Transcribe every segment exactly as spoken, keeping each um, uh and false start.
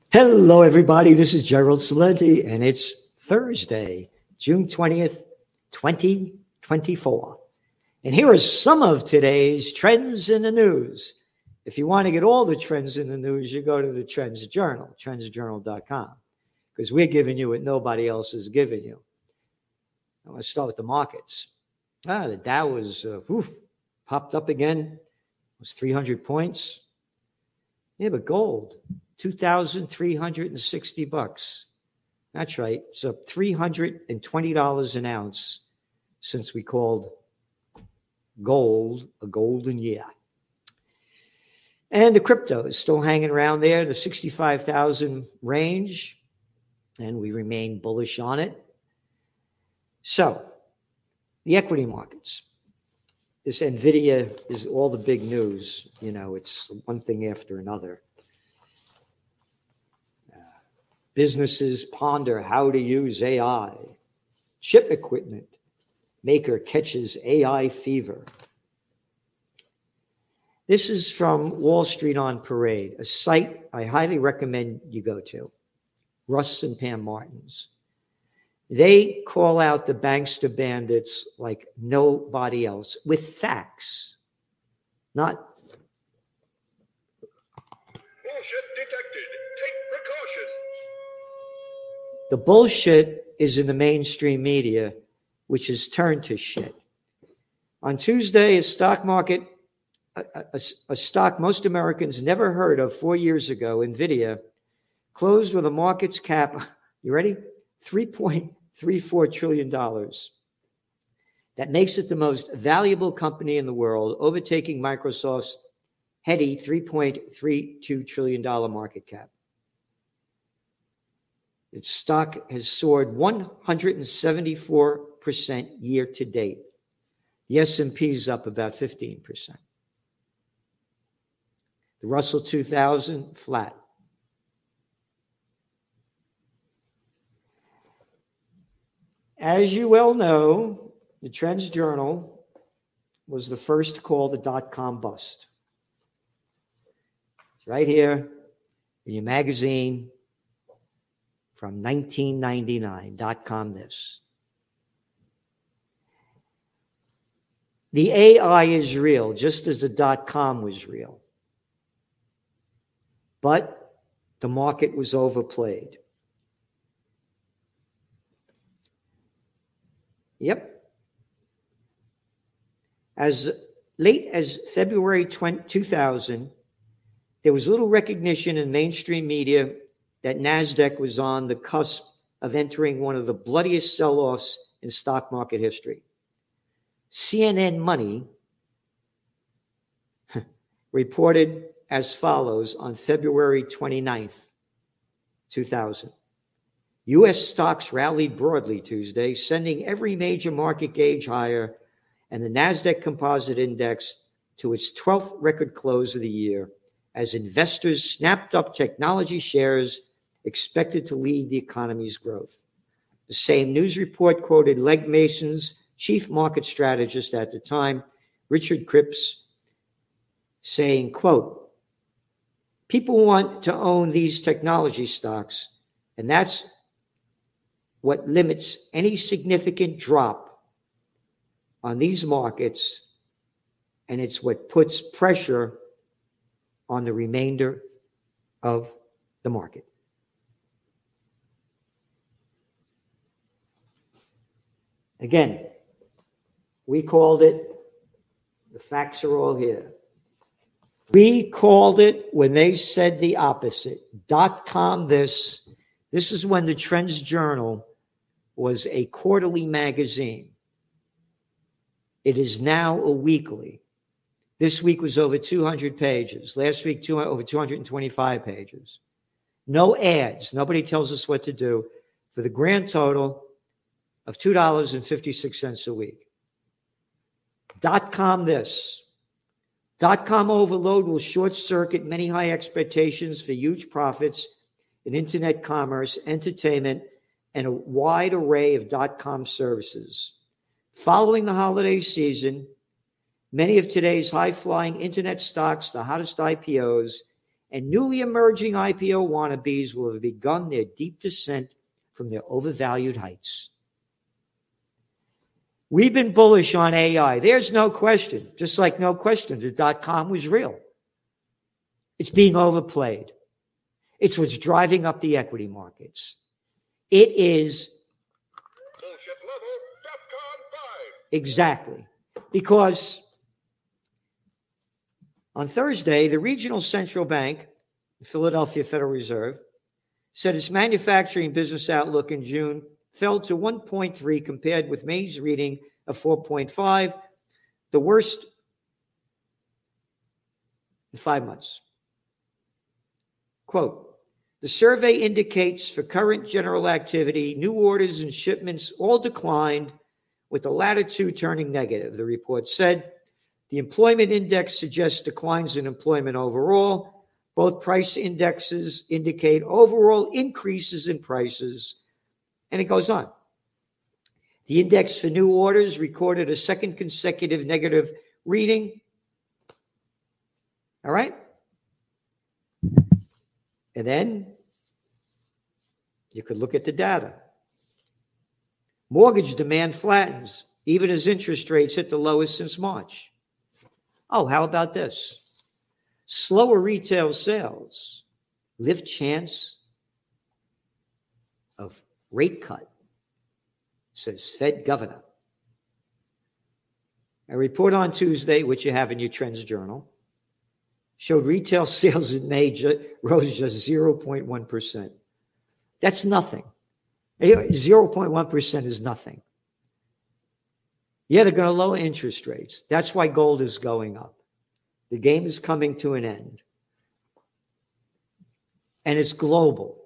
Hello, everybody. This is Gerald Celente, and it's Thursday, June twentieth, twenty twenty-four. And here are some of today's trends in the news. If you want to get all the trends in the news, you go to the Trends Journal, trends journal dot com, because we're giving you what nobody else is giving you. I'm going to start with the markets. Ah, the Dow was uh, whew, popped up again. It was three hundred points. Yeah, but gold, two thousand three hundred sixty bucks. That's right. It's up three hundred twenty dollars an ounce since we called gold a golden year. And the crypto is still hanging around there, the sixty-five thousand range, and we remain bullish on it. So, the equity markets. This NVIDIA is all the big news. You know, it's one thing after another. Uh, businesses ponder how to use A I. Chip equipment maker catches A I fever. This is from Wall Street on Parade, a site I highly recommend you go to, Russ and Pam Martin's. They call out the bankster bandits like nobody else with facts, not bullshit detected. Take precautions. The bullshit is in the mainstream media, which is turned to shit. On Tuesday, a stock market, a, a, a stock most Americans never heard of four years ago, NVIDIA, closed with a market cap, you ready? three point three four trillion dollars. That makes it the most valuable company in the world, overtaking Microsoft's heady three point three two trillion dollars market cap. Its stock has soared one hundred seventy-four percent year to date. The S and P is up about fifteen percent. The Russell two thousand, flat. As you well know, the Trends Journal was the first to call the dot-com bust. It's right here in your magazine from nineteen ninety-nine, dot-com this. The A I is real, just as the dot-com was real. But the market was overplayed. Yep. As late as February two thousand, there was little recognition in mainstream media that NASDAQ was on the cusp of entering one of the bloodiest sell-offs in stock market history. C N N Money reported as follows on February twenty-ninth, two thousand. U S stocks rallied broadly Tuesday, sending every major market gauge higher and the NASDAQ Composite Index to its twelfth record close of the year as investors snapped up technology shares expected to lead the economy's growth. The same news report quoted Legg Mason's chief market strategist at the time, Richard Cripps, saying, quote, "People want to own these technology stocks, and that's what limits any significant drop on these markets, and it's what puts pressure on the remainder of the market." Again, we called it, the facts are all here. We called it when they said the opposite. Dot-com this. This is when the Trends Journal was a quarterly magazine. It is now a weekly. This week was over two hundred pages. Last week, two, over two hundred twenty-five pages. No ads. Nobody tells us what to do for the grand total of two dollars and fifty-six cents a week. Dot-com this. Dot-com overload will short-circuit many high expectations for huge profits in internet commerce, entertainment, and a wide array of dot-com services. Following the holiday season, many of today's high-flying internet stocks, the hottest I P Os, and newly emerging I P O wannabes will have begun their deep descent from their overvalued heights. We've been bullish on A I. There's no question, just like no question the dot-com was real. It's being overplayed. It's what's driving up the equity markets. It is Bullshit level DEFCON five. exactly because on Thursday, the regional central bank, the Philadelphia Federal Reserve, said its manufacturing business outlook in June fell to one point three compared with May's reading of four point five, the worst in five months. Quote, the survey indicates for current general activity, new orders and shipments all declined, with the latter two turning negative, the report said. The employment index suggests declines in employment overall. Both price indexes indicate overall increases in prices. And it goes on. The index for new orders recorded a second consecutive negative reading. All right? And then you could look at the data. Mortgage demand flattens, even as interest rates hit the lowest since March. Oh, how about this? Slower retail sales lift chance of rate cut, says Fed governor. A report on Tuesday, which you have in your Trends Journal, showed retail sales in May ju- rose just zero point one percent. That's nothing. zero point one percent is nothing. Yeah, they're going to lower interest rates. That's why gold is going up. The game is coming to an end. And it's global.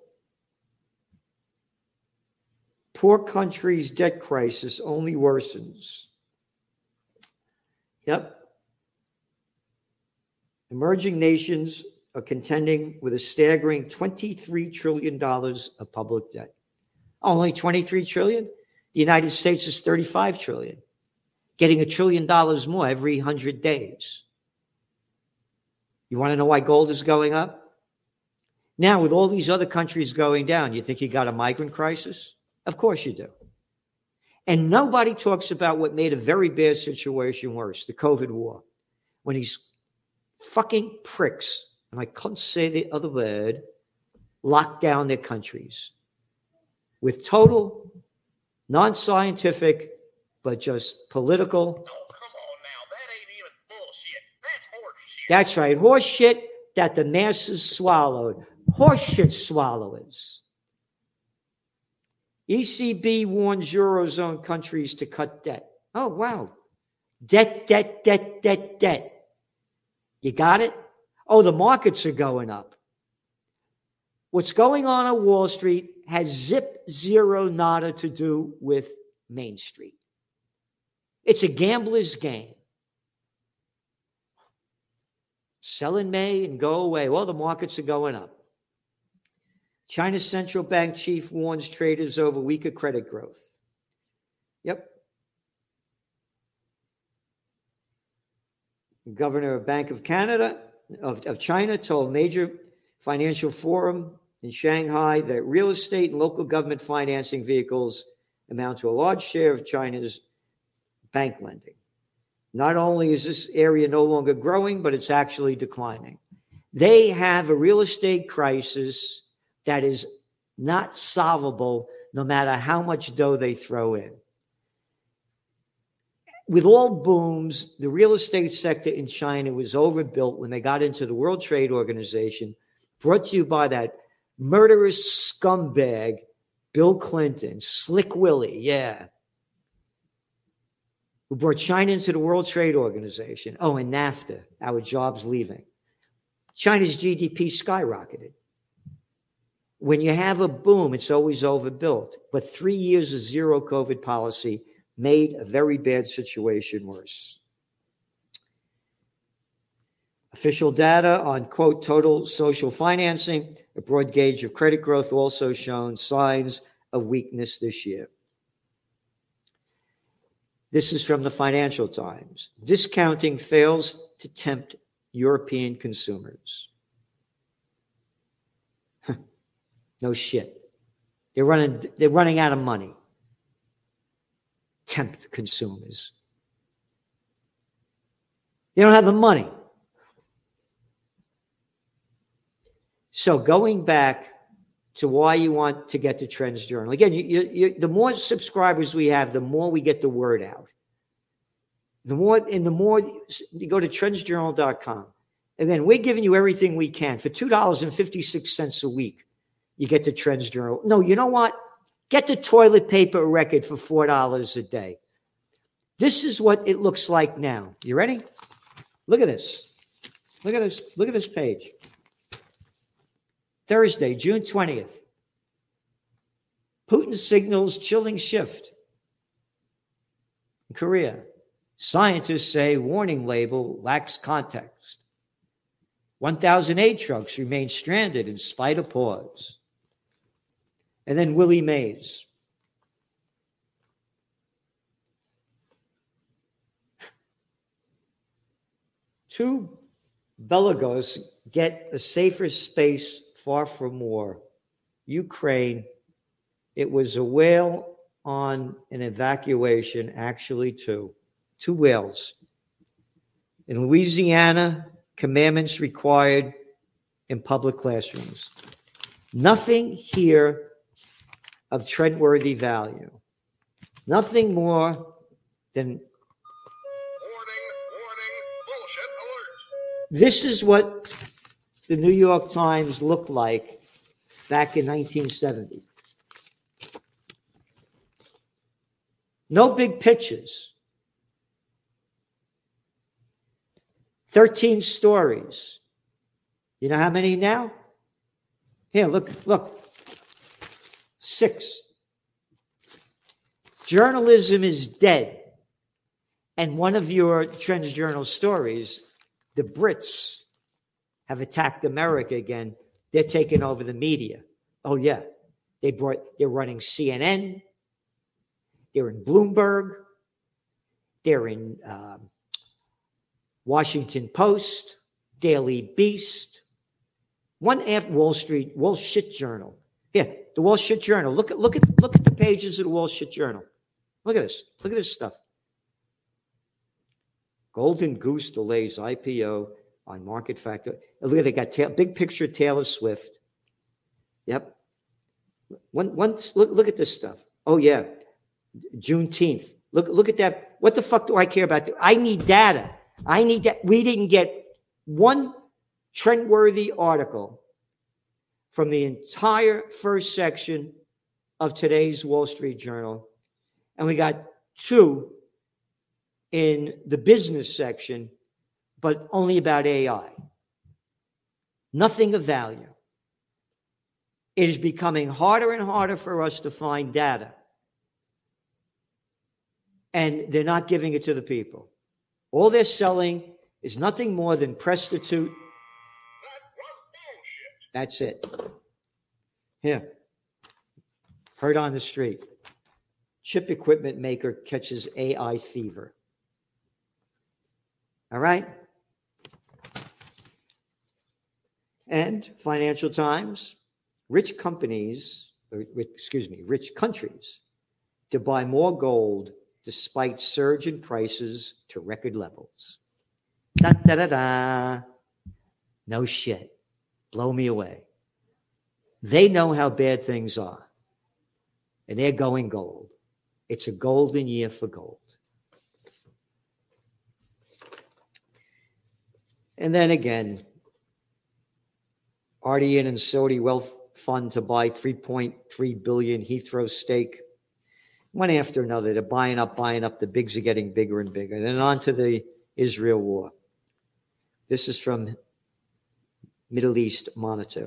Poor countries' debt crisis only worsens. Yep. Emerging nations are contending with a staggering twenty-three trillion dollars of public debt. Only twenty-three trillion dollars? The United States is thirty-five trillion dollars, getting a trillion dollars more every one hundred days. You want to know why gold is going up? Now, with all these other countries going down, you think you got a migrant crisis? Of course you do. And nobody talks about what made a very bad situation worse, the COVID war, when these fucking pricks, and I can't say the other word, locked down their countries with total, non-scientific, but just political. Oh, come on now. That ain't even bullshit. That's horseshit. That's right. Horse shit that the masses swallowed. Horse shit swallowers. E C B warns Eurozone countries to cut debt. Oh, wow. Debt, debt, debt, debt, debt. You got it? Oh, the markets are going up. What's going on on Wall Street has zip zero nada to do with Main Street. It's a gambler's game. Sell in May and go away. Well, the markets are going up. China's central bank chief warns traders over weaker credit growth. Yep. The governor of Bank of Canada, of, of China, told major financial forum in Shanghai that real estate and local government financing vehicles amount to a large share of China's bank lending. Not only is this area no longer growing, but it's actually declining. They have a real estate crisis that is not solvable no matter how much dough they throw in. With all booms, the real estate sector in China was overbuilt when they got into the World Trade Organization, brought to you by that murderous scumbag, Bill Clinton, Slick Willie, yeah, who brought China into the World Trade Organization. Oh, and NAFTA, our jobs leaving. China's G D P skyrocketed. When you have a boom, it's always overbuilt. But three years of zero COVID policy made a very bad situation worse. Official data on, quote, total social financing, a broad gauge of credit growth, also shown signs of weakness this year. This is from the Financial Times. Discounting fails to tempt European consumers. No shit. They're running, they're running out of money. Tempt consumers. They don't have the money. So going back to why you want to get the Trends Journal. Again, you, you, you, the more subscribers we have, the more we get the word out. The more, and the more you go to trends journal dot com. Again, we're giving you everything we can. For two dollars and fifty-six cents a week, you get the Trends Journal. No, you know what? Get the toilet paper record for four dollars a day. This is what it looks like now. You ready? Look at this. Look at this. Look at this page. Thursday, June twentieth. Putin signals chilling shift in Korea. Scientists say warning label lacks context. one thousand aid trucks remain stranded in spite of pause. And then Willie Mays. Two Belarus get a safer space far from war. Ukraine, it was a whale on an evacuation, actually two. Two whales. In Louisiana, commandments required in public classrooms. Nothing here of trendworthy value. Nothing more than Warning, warning, bullshit alert. this is what the New York Times looked like back in nineteen seventy. No big pictures. thirteen stories. You know how many now? Here, look, look. Six. Journalism is dead. And one of your Trends Journal stories, the Brits have attacked America again. They're taking over the media. Oh, yeah. They brought, they're running C N N. They're in Bloomberg. They're in um, Washington Post, Daily Beast, one after Wall Street, Wall Shit Journal. Here, the Wall Street Journal. Look at look at look at the pages of the Wall Street Journal. Look at this. Look at this stuff. Golden Goose delays I P O on market factor. Look at they got ta- big picture Taylor Swift. Yep. One once look look at this stuff. Oh yeah, Juneteenth. Look look at that. What the fuck do I care about? I need data. I need that. We didn't get one trendworthy article from the entire first section of today's Wall Street Journal. And we got two in the business section, but only about A I. Nothing of value. It is becoming harder and harder for us to find data. And they're not giving it to the people. All they're selling is nothing more than prostitute. That was bullshit. That's it. Here. Heard on the street. Chip equipment maker catches A I fever. All right? And Financial Times, rich companies, or, excuse me, rich countries to buy more gold despite surge in prices to record levels. Da da da da. No shit. Blow me away. They know how bad things are. And they're going gold. It's a golden year for gold. And then again, Ardian and Saudi wealth fund to buy three point three billion Heathrow stake. One after another, they're buying up, buying up. The bigs are getting bigger and bigger. And then on to the Israel war. This is from Middle East Monitor.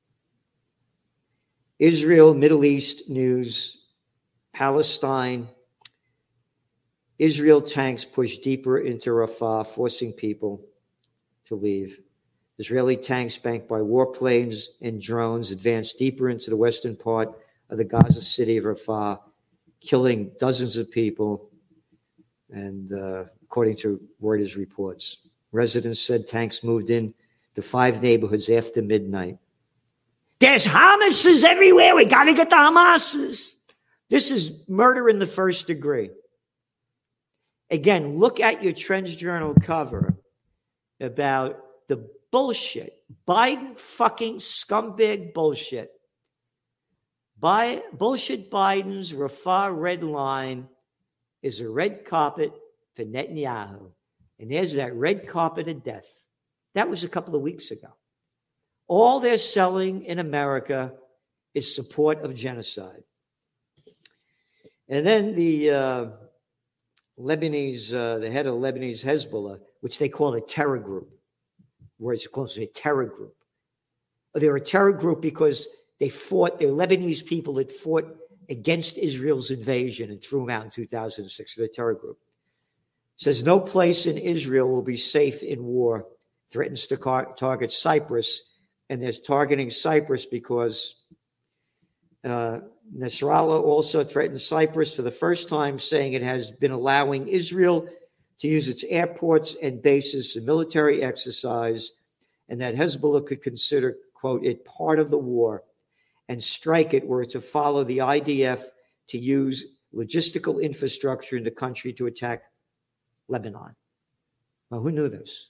Israel, Middle East news, Palestine. Israel tanks push deeper into Rafah, forcing people to leave. Israeli tanks banked by warplanes and drones advanced deeper into the western part of the Gaza city of Rafah, killing dozens of people, and uh, according to Reuters reports. Residents said tanks moved in to five neighborhoods after midnight. There's Hamases everywhere. We got to get the Hamases. This is murder in the first degree. Again, look at your Trends Journal cover about the bullshit. Biden fucking scumbag bullshit. By, bullshit Biden's Rafah red line is a red carpet for Netanyahu. And there's that red carpet of death. That was a couple of weeks ago. All they're selling in America is support of genocide. And then the uh, Lebanese, uh, the head of Lebanese Hezbollah, which they call a terror group, where it's called a terror group. They're a terror group because they fought, they're Lebanese people that fought against Israel's invasion and threw them out in two thousand six. They're a terror group. Says no place in Israel will be safe in war. Threatens to car- target Cyprus. And there's targeting Cyprus because uh, Nasrallah also threatened Cyprus for the first time, saying it has been allowing Israel to use its airports and bases for military exercise, and that Hezbollah could consider, quote, it part of the war and strike it were it to follow the I D F to use logistical infrastructure in the country to attack Lebanon. Well, who knew this?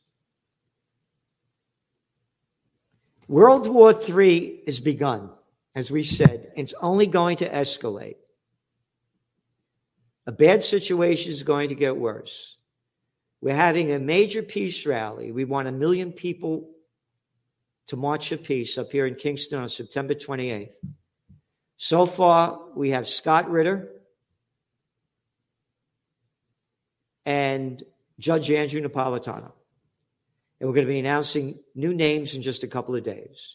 World War Three has begun, as we said, and it's only going to escalate. A bad situation is going to get worse. We're having a major peace rally. We want a million people to march for peace up here in Kingston on September twenty-eighth. So far, we have Scott Ritter and Judge Andrew Napolitano. And we're going to be announcing new names in just a couple of days.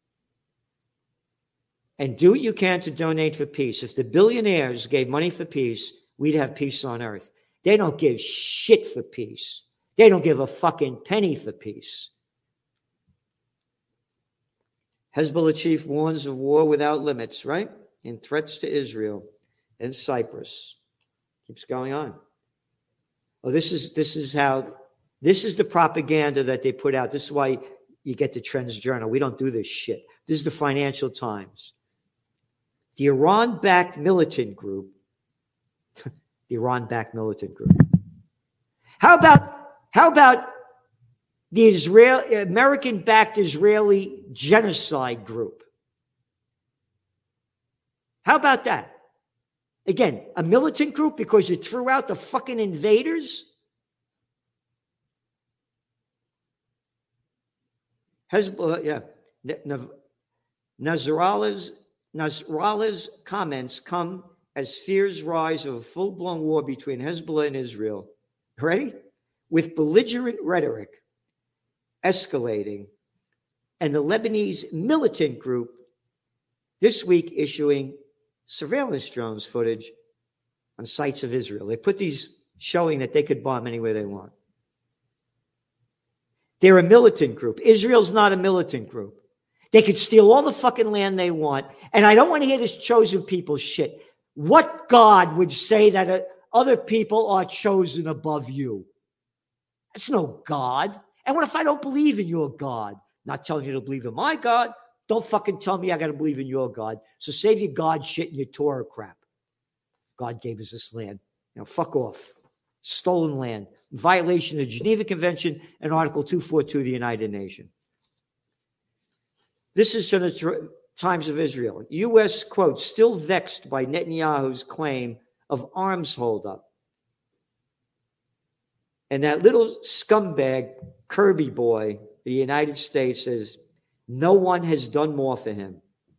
And do what you can to donate for peace. If the billionaires gave money for peace, we'd have peace on earth. They don't give shit for peace. They don't give a fucking penny for peace. Hezbollah chief warns of war without limits, right? And threats to Israel and Cyprus. Keeps going on. Oh, this is this is how this is the propaganda that they put out. This is why you get the Trends Journal. We don't do this shit. This is the Financial Times. The Iran-backed militant group. The Iran-backed militant group. How about how about the Israel American-backed Israeli genocide group? How about that? Again, a militant group because you threw out the fucking invaders? Hezbollah, yeah. Nasrallah's, Nasrallah's comments come as fears rise of a full-blown war between Hezbollah and Israel. Ready? With belligerent rhetoric escalating, and the Lebanese militant group this week issuing surveillance drones footage on sites of Israel. They put these showing that they could bomb anywhere they want. They're a militant group. Israel's not a militant group. They could steal all the fucking land they want. And I don't want to hear this chosen people shit. What God would say that uh, other people are chosen above you? That's no God. And what if I don't believe in your God? Not telling you to believe in my God. Don't fucking tell me I got to believe in your God. So save your God shit and your Torah crap. God gave us this land. You know, fuck off. Stolen land. Violation of the Geneva Convention and Article two forty-two of the United Nations. This is from the tr- Times of Israel. U S, quote, still vexed by Netanyahu's claim of arms holdup. And that little scumbag, Kirby boy, the United States, says, no one has done more for him.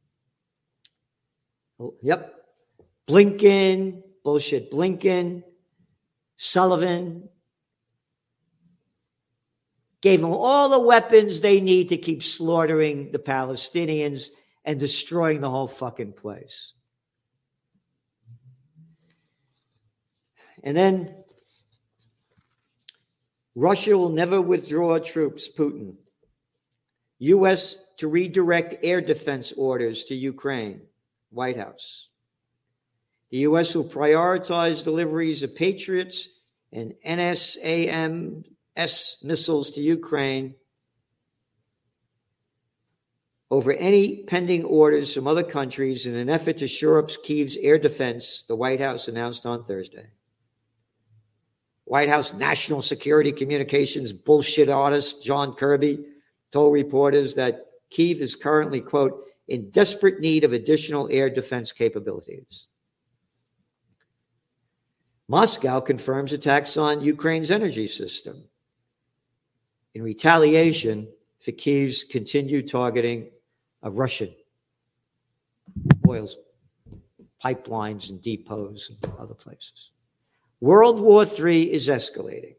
Oh, yep. Blinken, bullshit Blinken, Sullivan, gave them all the weapons they need to keep slaughtering the Palestinians and destroying the whole fucking place. And then Russia will never withdraw troops, Putin. U S to redirect air defense orders to Ukraine, White House. The U S will prioritize deliveries of Patriots and N S A M S missiles to Ukraine. over any pending orders from other countries in an effort to shore up Kyiv's air defense, the White House announced on Thursday. White House National Security Communications bullshit artist John Kirby told reporters that Kyiv is currently, quote, in desperate need of additional air defense capabilities. Moscow confirms attacks on Ukraine's energy system in retaliation for Kyiv's continued targeting of Russian oil pipelines and depots and other places. World War Three is escalating.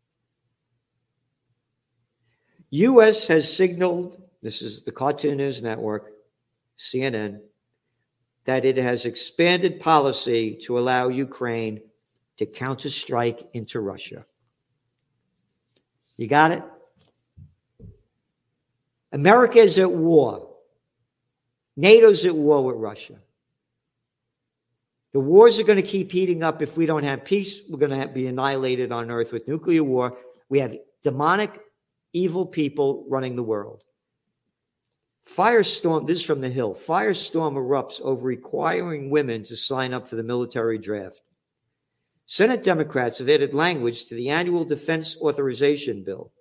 U S has signaled, this is the Cartoon News Network, C N N, that it has expanded policy to allow Ukraine to counterstrike into Russia. You got it? America is at war. NATO's at war with Russia. The wars are going to keep heating up. If we don't have peace, we're going to have, be annihilated on Earth with nuclear war. We have demonic, evil people running the world. Firestorm, this is from The Hill. Firestorm erupts over requiring women to sign up for the military draft. Senate Democrats have added language to the annual defense authorization bill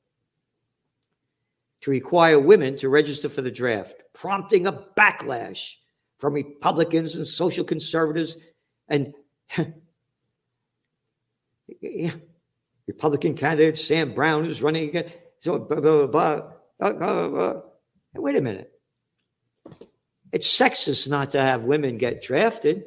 to require women to register for the draft, prompting a backlash from Republicans and social conservatives and yeah, Republican candidate Sam Brown, who's running again. So blah, blah, blah, blah, blah, blah. Hey, wait a minute. It's sexist not to have women get drafted.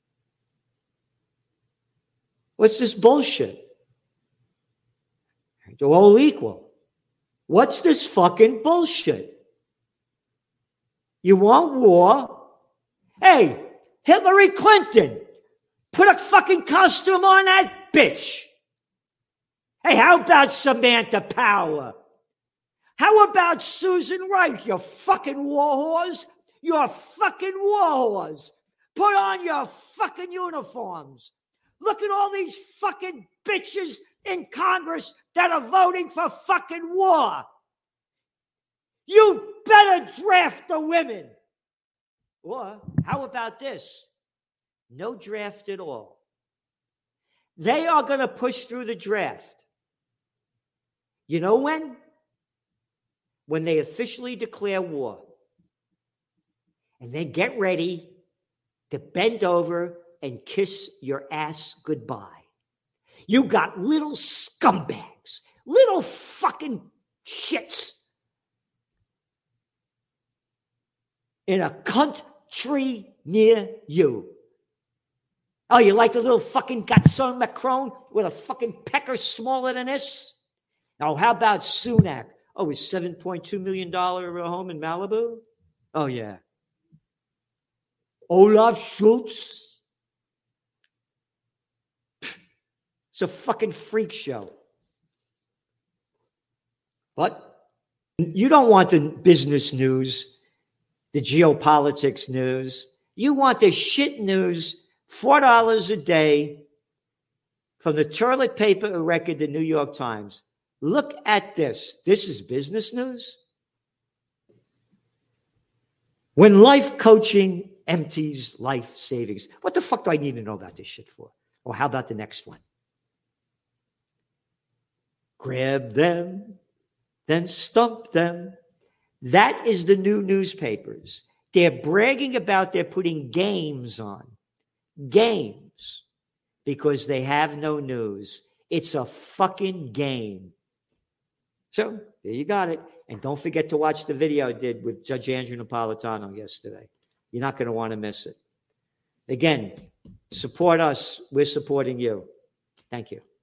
What's this bullshit? They're all equal. What's this fucking bullshit? You want war? Hey, Hillary Clinton, put a fucking costume on that bitch. Hey, how about Samantha Power? How about Susan Rice, you fucking war whores? You're fucking war whores. Put on your fucking uniforms. Look at all these fucking bitches in Congress that are voting for fucking war. You better draft the women. Or how about this? No draft at all. They are going to push through the draft. You know when? When they officially declare war. And then get ready to bend over and kiss your ass goodbye. You got little scumbags, little fucking shits in a country near you. Oh, you like the little fucking Gatson Macron with a fucking pecker smaller than this? Now, how about Sunak? Oh, his seven point two million dollars home in Malibu? Oh, yeah. Olaf Schultz? It's a fucking freak show. But you don't want the business news, the geopolitics news. You want the shit news, four dollars a day from the toilet paper record, the New York Times. Look at this. This is business news. When life coaching empties life savings. What the fuck do I need to know about this shit for? Or how about the next one? Grab them, then stump them. That is the new newspapers. They're bragging about they're putting games on. Games. Because they have no news. It's a fucking game. So, there you got it. And don't forget to watch the video I did with Judge Andrew Napolitano yesterday. You're not going to want to miss it. Again, support us. We're supporting you. Thank you.